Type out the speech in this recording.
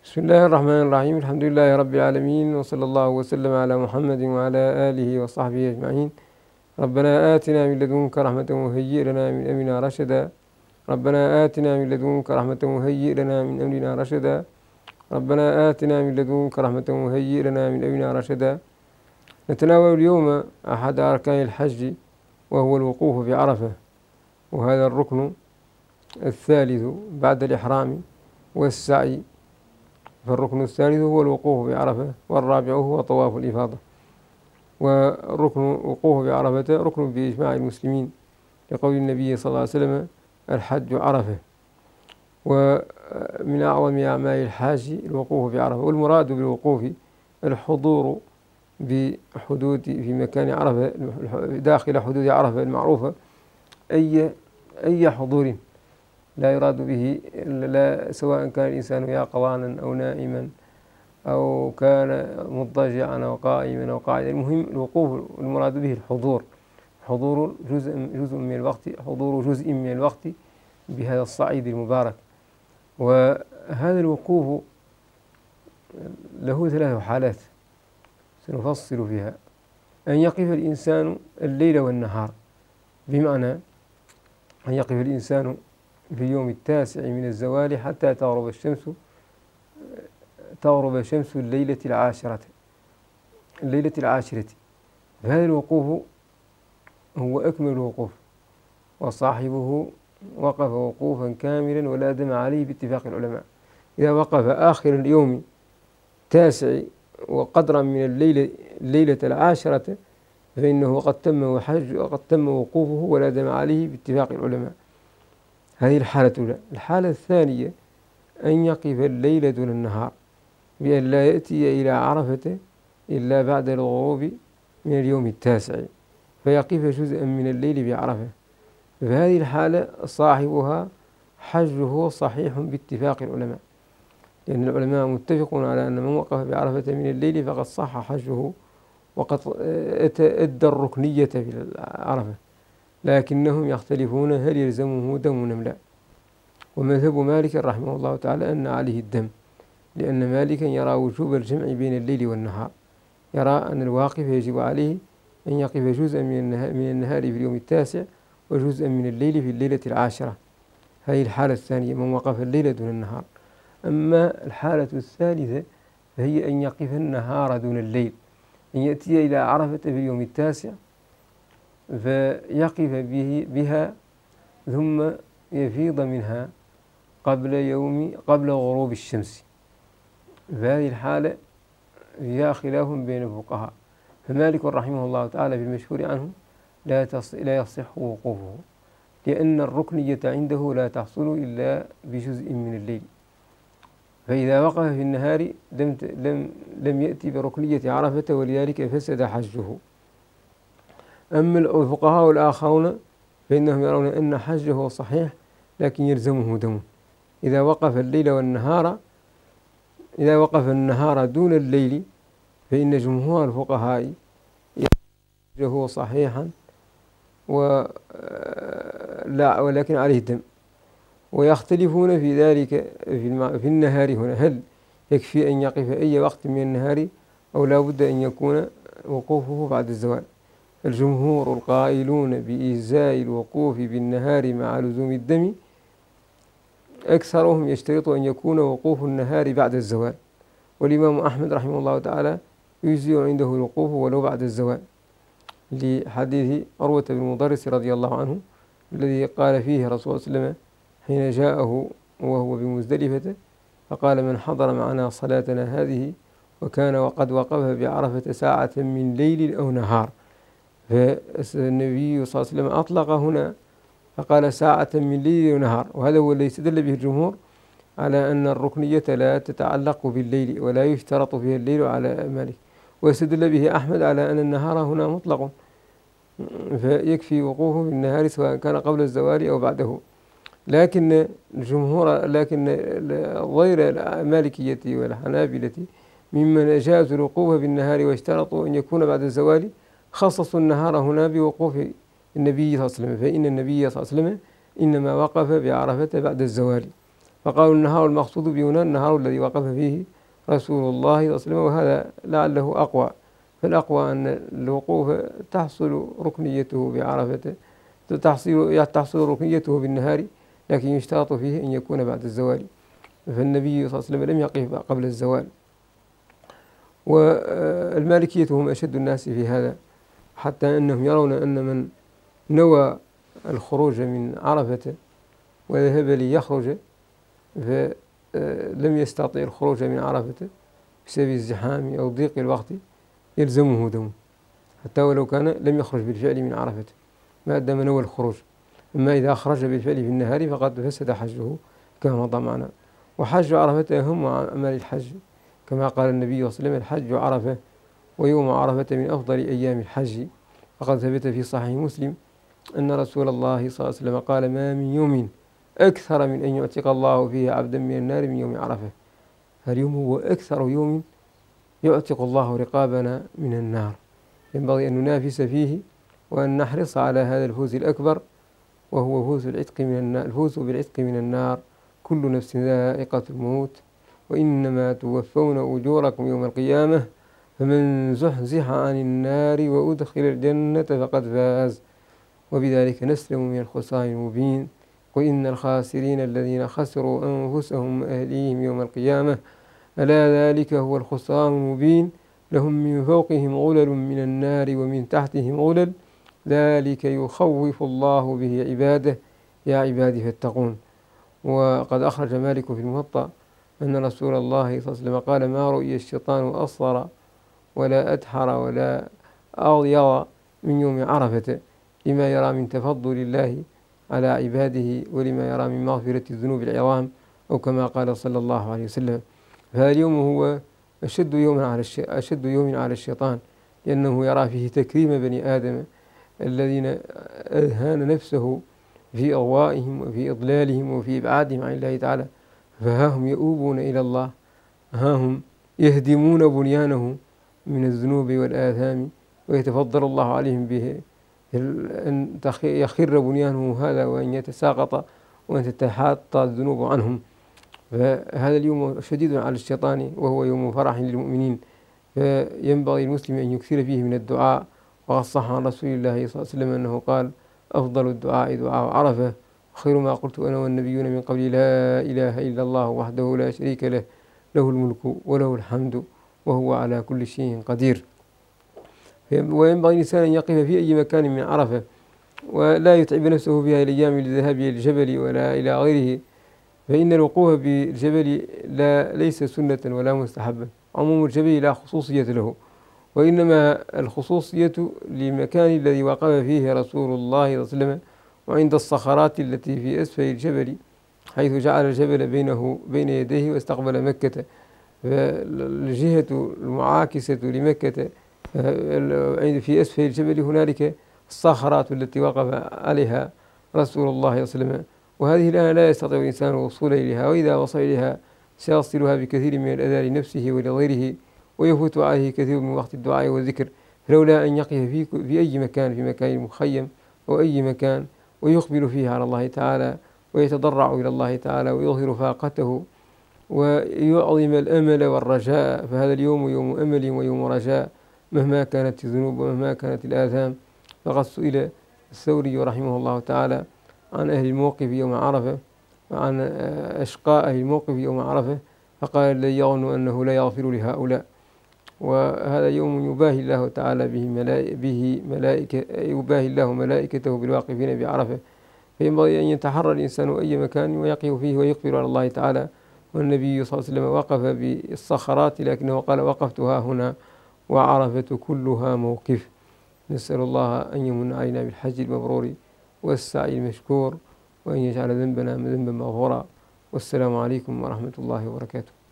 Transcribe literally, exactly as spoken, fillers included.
بسم الله الرحمن الرحيم. الحمد لله رب العالمين، وصلى الله وسلم على محمد وعلى آله وصحبه أجمعين. ربنا آتنا من لدنك رحمة وهيئ لنا من أمرنا رشدا. ربنا آتنا من لدنك رحمة وهيئ لنا من أمرنا رشدا. ربنا آتنا من لدنك رحمة وهيئ لنا من أمرنا رشدا. نتناول اليوم أحد أركان الحج، وهو الوقوف بعرفة، وهذا الركن الثالث بعد الإحرام والسعي. فالركن الثالث هو الوقوف بعرفة، والرابع هو طواف الإفاضة. وركن الوقوف بعرفة ركن بإجماع المسلمين، لقول النبي صلى الله عليه وسلم: الحج عرفة. ومن أعظم أعمال الحاج الوقوف بعرفة، والمراد بالوقوف الحضور بحدود في مكان عرفة، داخل حدود عرفة المعروفة، أي أي حضور لا يراد به لا سواء كان الإنسان يقظانا أو نائما أو كان مضطجعا أو قائما أو قاعدا. المهم الوقوف المراد به الحضور، حضور جزء جزء من الوقت، حضور جزء من الوقت بهذا الصعيد المبارك. وهذا الوقوف له ثلاث حالات سنفصل فيها: أن يقف الإنسان الليل والنهار، بمعنى أن يقف الإنسان في اليوم التاسع من الزوال حتى تغرب الشمس تغرب شمس الليلة العاشرة الليلة العاشرة فهذا الوقوف هو أكمل الوقوف، وصاحبه وقف وقوفا كاملا ولا دم عليه باتفاق العلماء. إذا وقف آخر اليوم تاسع وقدرا من الليلة الليلة العاشرة فإنه قد تم وحج وقد تم وقوفه ولا دم عليه باتفاق العلماء. هذه الحالة الأولى. الحالة الثانية أن يقف الليل دون النهار، بأن لا يأتي إلى عرفة إلا بعد الغروب من اليوم التاسع، فيقف جزءا من الليل بعرفة. فهذه الحالة صاحبها حجه صحيح باتفاق العلماء، لأن العلماء متفقون على أن من وقف بعرفة من الليل فقد صح حجه وقد أدى الركنية في عرفة، لكنهم يختلفون هل يلزمه دم أم لا. ومذهب مالك رحمه الله تعالى أن عليه الدم، لأن مالكا يرى وجوب الجمع بين الليل والنهار، يرى أن الواقف يجب عليه أن يقف جزءا من النهار, من النهار في اليوم التاسع وجزءا من الليل في الليلة العاشرة. هذه الحالة الثانية، من وقف الليل دون النهار. أما الحالة الثالثة فهي أن يقف النهار دون الليل، أن يأتي إلى عرفة في اليوم التاسع فيقف به بها ثم يفيض منها قبل يوم قبل غروب الشمس. فهذه الحالة فيها خلاف بين الفقهاء، فمالك رحمه الله تعالى في المشهور عنه لا لا يصح وقوفه، لأن الركنية عنده لا تحصل إلا بجزء من الليل، فإذا وقف في النهار لم لم لم يأتي بركنية عرفة، ولذلك فسد حجه. أما الفقهاء الآخرون فإنهم يرون أن حجه صحيح لكن يلزمه دم. إذا وقف الليل والنهار إذا وقف النهار دون الليل فإن جمهور الفقهاء حجه صحيحا ولا ولكن عليه دم. ويختلفون في ذلك في, في النهار هنا، هل يكفي أن يقف أي وقت من النهار أو لا بد أن يكون وقوفه بعد الزوال؟ الجمهور القائلون بإجزاء الوقوف بالنهار مع لزوم الدم أكثرهم يشترط أن يكون وقوف النهار بعد الزوال، والإمام أحمد رحمه الله تعالى يجزي عنده الوقوف ولو بعد الزوال، لحديث عروة بن مضرس رضي الله عنه الذي قال فيه رسول الله صلى الله عليه وسلم حين جاءه وهو بمزدلفة فقال: من حضر معنا صلاتنا هذه وكان وقد وقف بعرفة ساعة من ليل أو نهار. فالنبي صلى الله عليه وسلم أطلق هنا فقال ساعة من ليل ونهار، وهذا هو الذي استدل به الجمهور على أن الركنية لا تتعلق بالليل ولا يشترط فيها الليل على مالك، واستدل به أحمد على أن النهار هنا مطلق فيكفي وقوفه في النهار سواء كان قبل الزوال أو بعده. لكن الجمهور لكن غير المالكية والحنابلة ممن أجازوا الوقوف بالنهار واشترطوا أن يكون بعد الزوال خصصوا النهار هنا بوقوف النبي صلى الله عليه وسلم، فإن النبي صلى الله عليه وسلم إنما وقف بعرفة بعد الزوال، فقالوا النهار المقصود بهنا النهار الذي وقف فيه رسول الله صلى الله عليه وسلم، وهذا لعله أقوى. فالأقوى أن الوقوف تحصل ركنيته بعرفة، تحصل تحصل ركنيته بالنهار، لكن يشترط فيه أن يكون بعد الزوال، فالنبي صلى الله عليه وسلم لم يقف قبل الزوال. والمالكية هم أشد الناس في هذا، حتى أنهم يرون أن من نوى الخروج من عرفة وذهب ليخرج فلم يستطيع الخروج من عرفة بسبب الزحام أو ضيق الوقت يلزمه دمه، حتى ولو كان لم يخرج بالفعل من عرفة ما دام نوى الخروج. أما إذا خرج بالفعل في النهار فقد فسد حجه كما مضى معنا. وحج عرفة أهم أعمال الحج، كما قال النبي صلى الله عليه وسلم: الحج عرفة ويوم عرفة من أفضل أيام الحج. فقد ثبت في صحيح مسلم أن رسول الله صلى الله عليه وسلم قال: ما من يوم أكثر من أن يعتق الله فيه عبدا من النار من يوم عرفة. فاليوم هو أكثر يوم يعتق الله رقابنا من النار، ينبغي أن ننافس فيه وأن نحرص على هذا الفوز الأكبر، وهو فوز العتق من النار، الفوز بالعتق من النار. كل نفس ذائقة الموت وإنما توفون أجوركم يوم القيامة فمن زحزح عن النار وأدخل الجنة فقد فاز. وبذلك نسلم من الخسران المبين. وإن الخاسرين الذين خسروا أنفسهم وأهليهم يوم القيامة ألا ذلك هو الخسران المبين. لهم من فوقهم غلل من النار ومن تحتهم غلل ذلك يخوف الله به عباده يا عبادي فاتقون. وقد أخرج مالك في الموطأ أن رسول الله صلى الله عليه وسلم قال: ما رؤي الشيطان أصغر ولا أدحر ولا أغيظ من يوم عرفة، لما يرى من تفضل الله على عباده ولما يرى من مغفرة الذنوب العظام، أو كما قال صلى الله عليه وسلم. فهذا اليوم هو أشد يوم على أشد يوم على الشيطان، لأنه يرى فيه تكريم بني آدم الذين أهان نفسه في أغوائهم وفي إضلالهم وفي إبعادهم عن الله تعالى، فها هم يؤوبون إلى الله، ها هم يهدمون بنيانه من الذنوب والآثام، ويتفضل الله عليهم به أن يخر بنيانه هذا وأن يتساقط وأن تتحاط الذنوب عنهم. فهذا اليوم شديد على الشيطان وهو يوم فرح للمؤمنين، فينبغي المسلم أن يكثر فيه من الدعاء. وقد صح عن رسول الله صلى الله عليه وسلم أنه قال: أفضل الدعاء دعاء عرفة، خير ما قلت أنا والنبيون من قبل لا إله إلا الله وحده لا شريك له، له الملك وله الحمد وهو على كل شيء قدير. وينبغي الإنسان أن يقف في أي مكان من عرفة ولا يتعب نفسه في هذه الأيام للذهاب إلى الجبل ولا إلى غيره، فإن الوقوف بالجبل لا ليس سنة ولا مستحبا. عموم الجبل لا خصوصية له، وإنما الخصوصية للمكان الذي وقف فيه رسول الله صلى الله عليه وسلم، وعند الصخرات التي في أسفل الجبل، حيث جعل الجبل بينه بين يديه واستقبل مكة. فالجهة المعاكسة لمكة في أسفل الجبل هنالك الصخرات التي وقف عليها رسول الله صلى الله عليه وسلم، وهذه الآن لا يستطيع الإنسان الوصول إليها، وإذا وصل إليها سيصلها بكثير من الأذى لنفسه ولغيره، ويفوت عليه كثير من وقت الدعاء والذكر. فلولا أن يقف في, في أي مكان، في مكان مخيم أو أي مكان، ويقبل فيه على الله تعالى ويتضرع إلى الله تعالى ويظهر فاقته ويعظم الأمل والرجاء، فهذا اليوم يوم أمل ويوم رجاء مهما كانت الذنوب ومهما كانت الآثام. فقد سئل الثوري رحمه الله تعالى عن أهل الموقف يوم عرفة وعن أشقاء أهل الموقف يوم عرفة، فقال: الذي يظن أنه لا يغفر لهؤلاء. وهذا يوم يباهي الله تعالى به ملائكة, به ملائكة يباهي الله ملائكته بالواقفين بعرفة، فينبغي أن يتحرى الإنسان أي مكان ويقف فيه ويقبل على الله تعالى. والنبي صلى الله عليه وسلم وقف بالصخرات، لكنه قال: وقفتها هنا وعرفة كلها موقف. نسأل الله أن يمن علينا بالحج المبرور والسعي المشكور، وأن يجعل ذنبنا ذنبا مغفورا. والسلام عليكم ورحمة الله وبركاته.